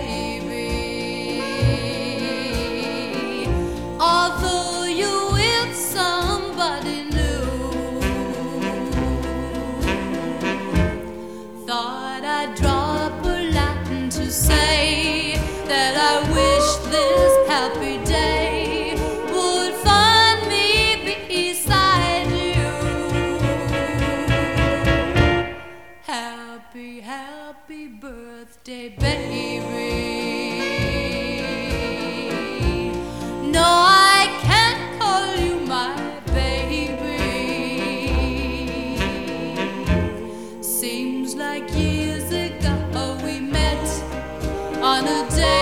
baby. Although you're with somebody new, thought I'd drop a line to say that I wish this happy day would find me beside you. Happy, happy birthday, baby. No, I can't call you my baby. Seems like years ago we met on a day